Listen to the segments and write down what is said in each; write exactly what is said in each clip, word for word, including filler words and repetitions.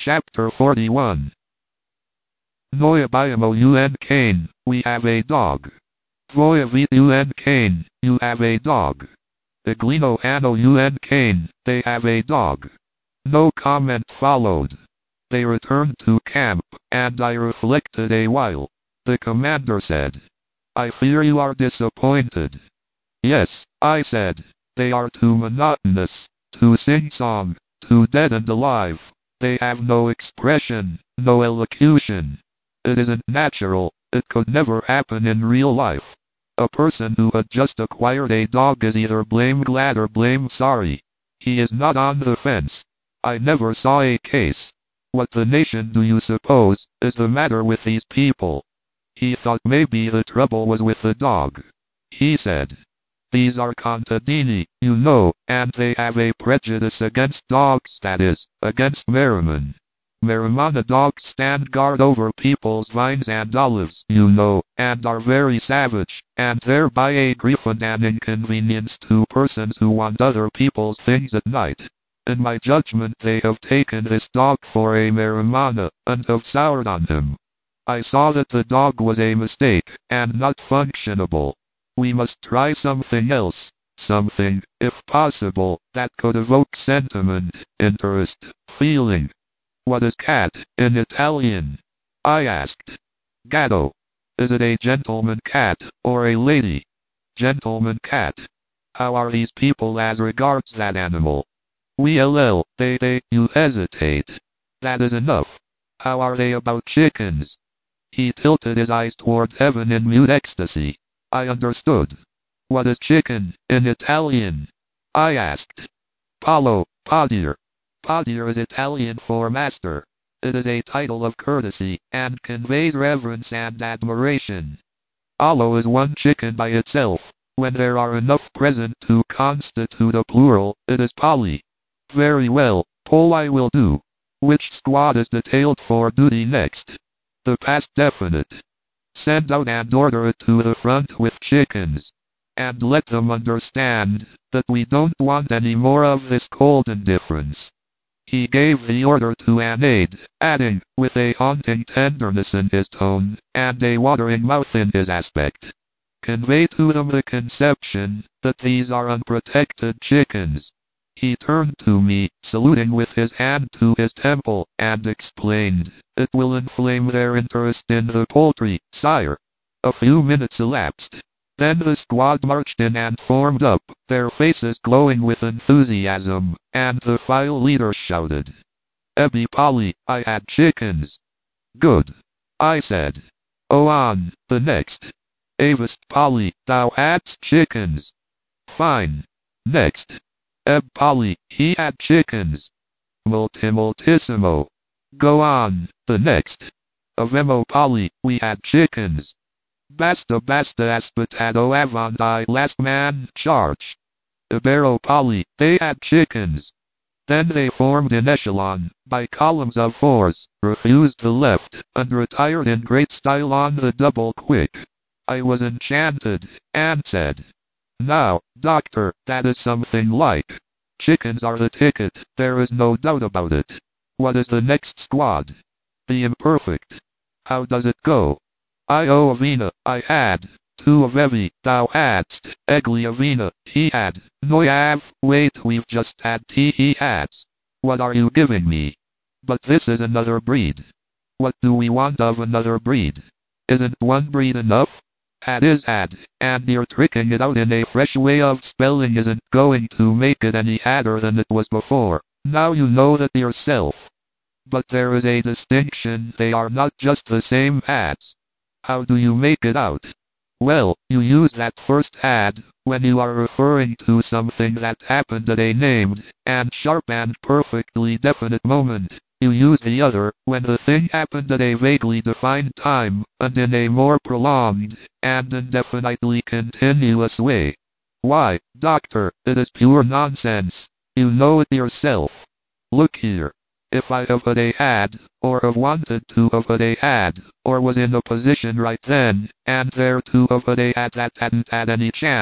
Chapter forty-one. Noia biamo un cane, we have a dog. Voia vit un cane, you have a dog. Iglino hanno un cane, they have a dog. No comment followed. They returned to camp, and I reflected a while. The commander said, "I fear you are disappointed." "Yes," I said. "They are too monotonous, too sing-song, too dead and alive. They have no expression, no elocution. It isn't natural, it could never happen in real life. A person who had just acquired a dog is either blame glad or blame sorry. He is not on the fence. I never saw a case. What the nation do you suppose is the matter with these people?" He thought maybe the trouble was with the dog. He said, "These are contadini, you know, and they have a prejudice against dogs, that is, against Merriman. Merrimana dogs stand guard over people's vines and olives, you know, and are very savage, and thereby a grief and an inconvenience to persons who want other people's things at night. In my judgment they have taken this dog for a Merrimana, and have soured on him. I saw that the dog was a mistake, and not functionable. We must try something else, something, if possible, that could evoke sentiment, interest, feeling." "What is cat, in Italian?" I asked. "Gatto. Is it a gentleman cat, or a lady?" "Gentleman cat." "How are these people as regards that animal?" "Well, they, they, you hesitate. That is enough. How are they about chickens?" He tilted his eyes toward heaven in mute ecstasy. I understood. "What is chicken, in Italian?" I asked. "Paolo, Padre." Padre is Italian for master. It is a title of courtesy, and conveys reverence and admiration. "Allo is one chicken by itself. When there are enough present to constitute a plural, it is Polly." "Very well, Polly will do. Which squad is detailed for duty next?" "The past definite." "Send out and order it to the front with chickens. And let them understand that we don't want any more of this cold indifference." He gave the order to an aide, adding, with a haunting tenderness in his tone, and a watering mouth in his aspect, "Convey to them the conception that these are unprotected chickens." He turned to me, saluting with his hand to his temple, and explained, "It will inflame their interest in the poultry, sire." A few minutes elapsed. Then the squad marched in and formed up, their faces glowing with enthusiasm, and the file leader shouted, "Ebby Polly, I had chickens." "Good," I said. "Oh, on, the next." "Avast Polly, thou hadst chickens." "Fine. Next." "Eb Polly, he had chickens." "Multimultissimo." "Go on, the next." "Avemo Polly, we had chickens." "Basta basta aspettado avanti last man charge." "Ibero Polly, they had chickens." Then they formed in echelon, by columns of fours, refused the left, and retired in great style on the double quick. I was enchanted, and said, "Now, doctor, that is something like. Chickens are the ticket, there is no doubt about it. What is the next squad?" "The imperfect." "How does it go?" "Io Avina, I had. Two of Evie, thou hadst. Egli Avina, he had. Noi have. Wait, we've just had tea, he has. What are you giving me?" "But this is another breed." "What do we want of another breed? Isn't one breed enough?" "Had is had, and you're tricking it out in a fresh way of spelling isn't going to make it any hadder than it was before. Now you know that yourself." "But there is a distinction, they are not just the same hats." "How do you make it out?" "Well, you use that first had, when you are referring to something that happened at a named, and sharp and perfectly definite moment. You use the other, when the thing happened at a vaguely defined time, and in a more prolonged, and indefinitely continuous way." "Why, doctor, it is pure nonsense. You know it yourself." "Look here. If I have had a had, or have wanted to have had a had, or was in a position right then, and there to have had a had that hadn't had any chance,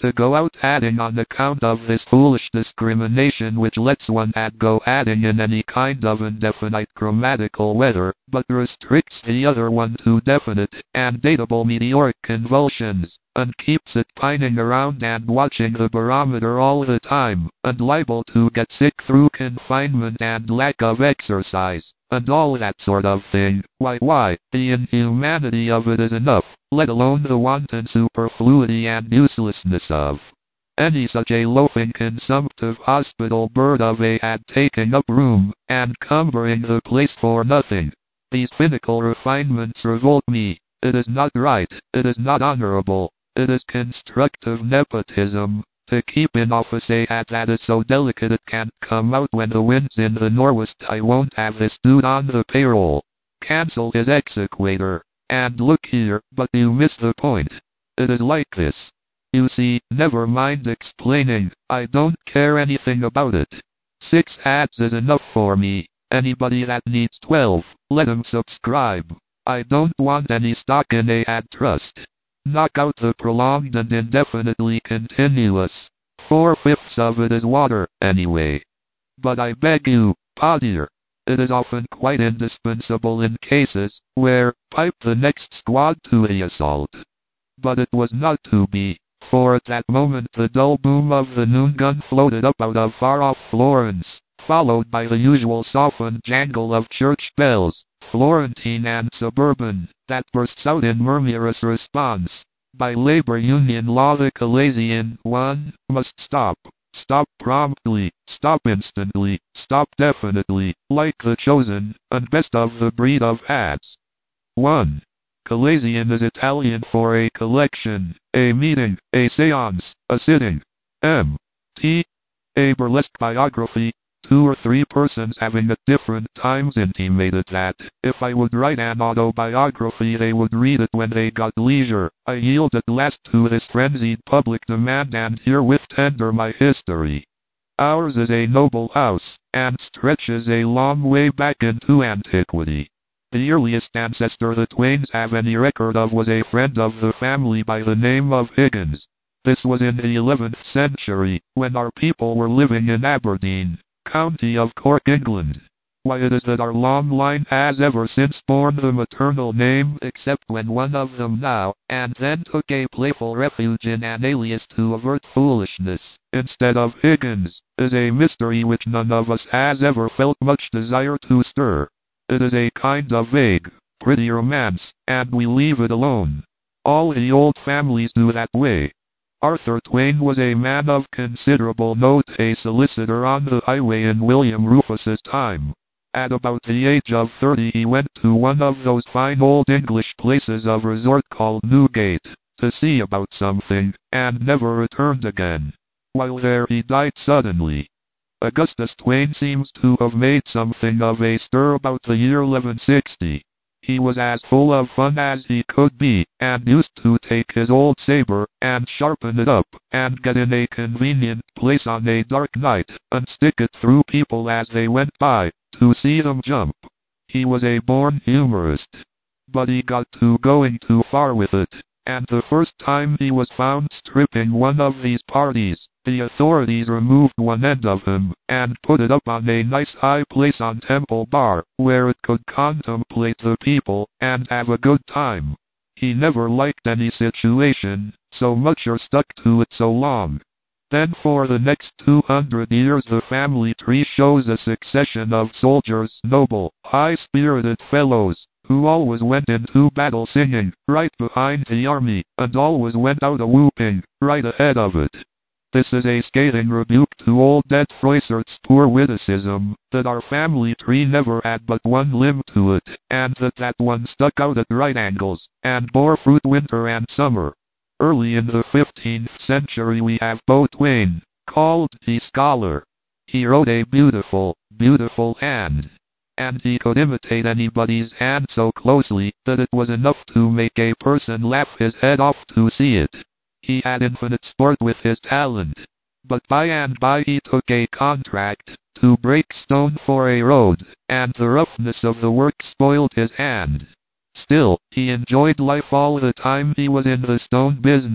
to go out adding on account of this foolish discrimination which lets one add go adding in any kind of indefinite grammatical weather, but restricts the other one to definite and datable meteoric convulsions, and keeps it pining around and watching the barometer all the time, and liable to get sick through confinement and lack of exercise, and all that sort of thing. Why, why, the inhumanity of it is enough, let alone the wanton superfluity and uselessness of any such a loafing consumptive hospital bird of a had taking up room, and cumbering the place for nothing. These finical refinements revolt me. It is not right, it is not honorable, it is constructive nepotism, to keep in office a hat that is so delicate it can't come out when the wind's in the nor'west. I won't have this dude on the payroll. Cancel his exequator. And look here, but you miss the point. It is like this. You see, never mind explaining, I don't care anything about it. Six hats is enough for me. Anybody that needs twelve, let him subscribe. I don't want any stock in a hat trust. Knock out the prolonged and indefinitely continuous. Four-fifths of it is water, anyway. But I beg you, Pa dear, it is often quite indispensable in cases where pipe the next squad to the assault. But it was not to be, for at that moment the dull boom of the noon gun floated up out of far-off Florence, followed by the usual softened jangle of church bells, Florentine and suburban, that bursts out in murmurous response. By labor union law the Calasian one must stop. Stop promptly, stop instantly, stop definitely, like the chosen and best of the breed of hats. one. Calasian is Italian for a collection, a meeting, a séance, a sitting. M. T. A burlesque biography. Two or three persons having at different times intimated that, if I would write an autobiography they would read it when they got leisure. I yield at last to this frenzied public demand and herewith tender my history. Ours is a noble house, and stretches a long way back into antiquity. The earliest ancestor the Twains have any record of was a friend of the family by the name of Higgins. This was in the eleventh century, when our people were living in Aberdeen, County of Cork, England. Why it is that our long line has ever since borne the maternal name, except when one of them now and then took a playful refuge in an alias to avert foolishness, instead of Higgins, is a mystery which none of us has ever felt much desire to stir. It is a kind of vague, pretty romance, and we leave it alone. All the old families do that way. Arthur Twain was a man of considerable note, a solicitor on the highway in William Rufus's time. At about the age of thirty he went to one of those fine old English places of resort called Newgate, to see about something, and never returned again. While there he died suddenly. Augustus Twain seems to have made something of a stir about the year eleven sixty. He was as full of fun as he could be, and used to take his old saber, and sharpen it up, and get in a convenient place on a dark night, and stick it through people as they went by, to see them jump. He was a born humorist. But he got to going too far with it, and the first time he was found stripping one of these parties, the authorities removed one end of him, and put it up on a nice high place on Temple Bar, where it could contemplate the people, and have a good time. He never liked any situation, so much or stuck to it so long. Then for the next two hundred years the family tree shows a succession of soldiers, noble, high-spirited fellows, who always went into battle singing, right behind the army, and always went out a-whooping, right ahead of it. This is a scathing rebuke to old Det Froisart's poor witticism, that our family tree never had but one limb to it, and that that one stuck out at right angles, and bore fruit winter and summer. Early in the fifteenth century we have Beau Twain, called the Scholar. He wrote a beautiful, beautiful hand, and he could imitate anybody's hand so closely that it was enough to make a person laugh his head off to see it. He had infinite sport with his talent, but by and by he took a contract to break stone for a road, and the roughness of the work spoiled his hand. Still, he enjoyed life all the time he was in the stone business,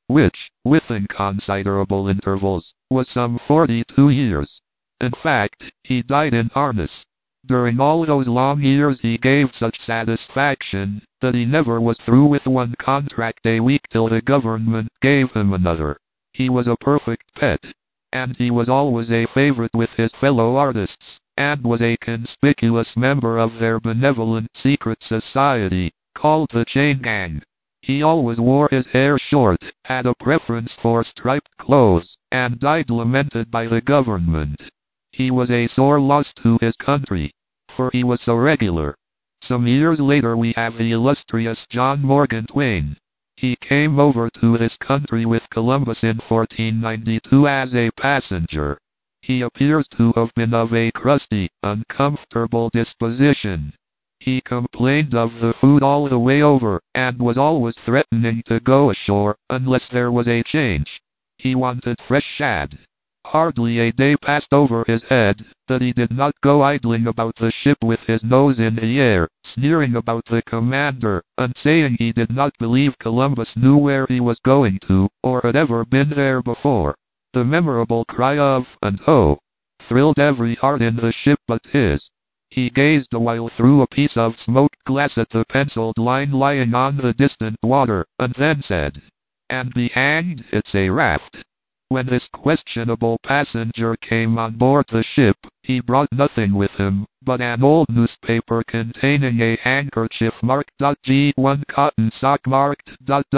which, with inconsiderable intervals, was some forty-two years. In fact, he died in harness. During all those long years he gave such satisfaction that he never was through with one contract a week till the government gave him another. He was a perfect pet, and he was always a favorite with his fellow artists, and was a conspicuous member of their benevolent secret society, called the Chain Gang. He always wore his hair short, had a preference for striped clothes, and died lamented by the government. He was a sore loss to his country, for he was so regular. Some years later we have the illustrious John Morgan Twain. He came over to this country with Columbus in fourteen ninety-two as a passenger. He appears to have been of a crusty, uncomfortable disposition. He complained of the food all the way over, and was always threatening to go ashore, unless there was a change. He wanted fresh shad. Hardly a day passed over his head that he did not go idling about the ship with his nose in the air, sneering about the commander, and saying he did not believe Columbus knew where he was going to, or had ever been there before. The memorable cry of, and ho! Thrilled every heart in the ship but his. He gazed a while through a piece of smoked glass at the penciled line lying on the distant water, and then said, "And be hanged, it's a raft." When this questionable passenger came on board the ship, he brought nothing with him but an old newspaper containing a handkerchief marked G, one cotton sock marked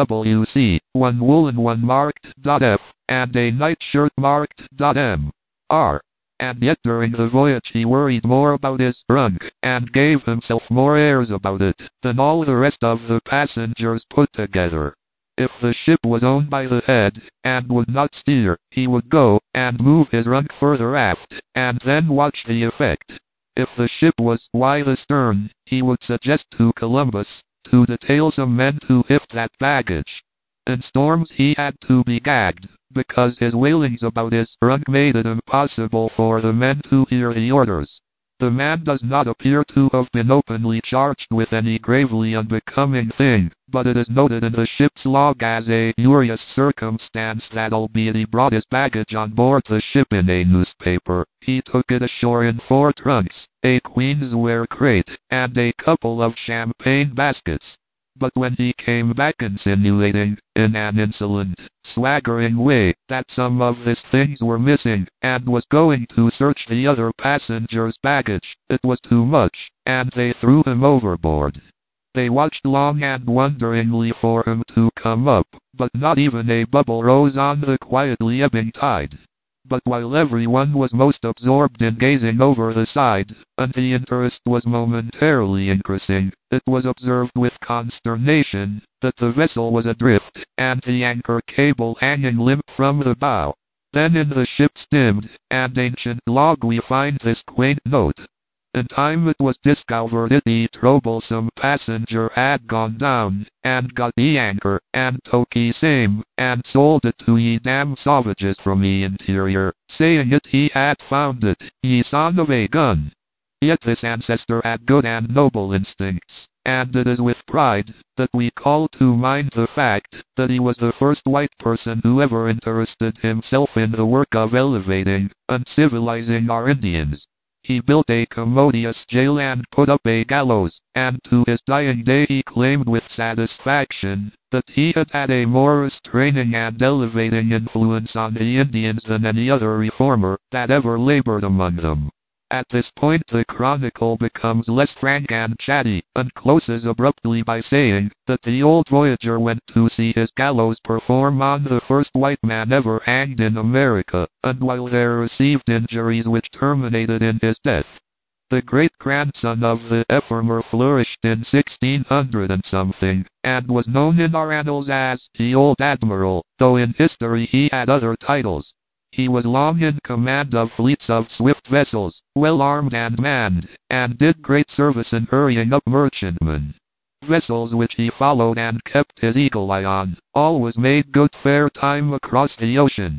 W C, one woolen one marked F, and a nightshirt marked M R. And yet during the voyage he worried more about his trunk, and gave himself more airs about it, than all the rest of the passengers put together. If the ship was owned by the head, and would not steer, he would go, and move his trunk further aft, and then watch the effect. If the ship was by the stern, he would suggest to Columbus to detail some men to lift that baggage. In storms he had to be gagged, because his wailings about his trunk made it impossible for the men to hear the orders. The man does not appear to have been openly charged with any gravely unbecoming thing, but it is noted in the ship's log as a curious circumstance that albeit he brought his baggage on board the ship in a newspaper, he took it ashore in four trunks, a queensware crate, and a couple of champagne baskets. But when he came back insinuating, in an insolent, swaggering way, that some of his things were missing, and was going to search the other passengers' baggage, it was too much, and they threw him overboard. They watched long and wonderingly for him to come up, but not even a bubble rose on the quietly ebbing tide. But while everyone was most absorbed in gazing over the side, and the interest was momentarily increasing, it was observed with consternation that the vessel was adrift, and the anchor cable hanging limp from the bow. Then in the ship's dimmed and ancient log we find this quaint note. In time it was discovered that the troublesome passenger had gone down, and got the anchor, and took ye same, and sold it to ye damn savages from the interior, saying it he had found it, ye son of a gun. Yet this ancestor had good and noble instincts, and it is with pride that we call to mind the fact that he was the first white person who ever interested himself in the work of elevating and civilizing our Indians. He built a commodious jail and put up a gallows, and to his dying day he claimed with satisfaction that he had had a more restraining and elevating influence on the Indians than any other reformer that ever labored among them. At this point the chronicle becomes less frank and chatty, and closes abruptly by saying that the old voyager went to see his gallows perform on the first white man ever hanged in America, and while there received injuries which terminated in his death. The great-grandson of the Effermer flourished in sixteen hundred and something, and was known in our annals as the Old Admiral, though in history he had other titles. He was long in command of fleets of swift vessels, well armed and manned, and did great service in hurrying up merchantmen. Vessels which he followed and kept his eagle eye on, always made good fair time across the ocean.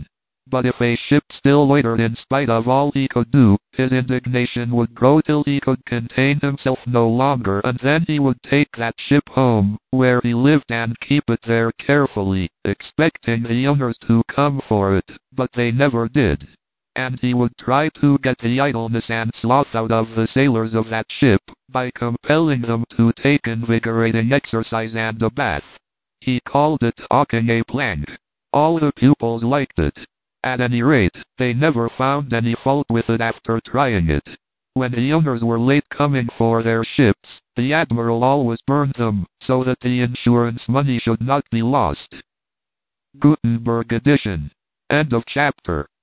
But if a ship still loitered in spite of all he could do, his indignation would grow till he could contain himself no longer, and then he would take that ship home, where he lived, and keep it there carefully, expecting the owners to come for it, but they never did. And he would try to get the idleness and sloth out of the sailors of that ship, by compelling them to take invigorating exercise and a bath. He called it hawking a plank. All the pupils liked it. At any rate, they never found any fault with it after trying it. When the owners were late coming for their ships, the admiral always burned them, so that the insurance money should not be lost. Gutenberg edition. End of chapter.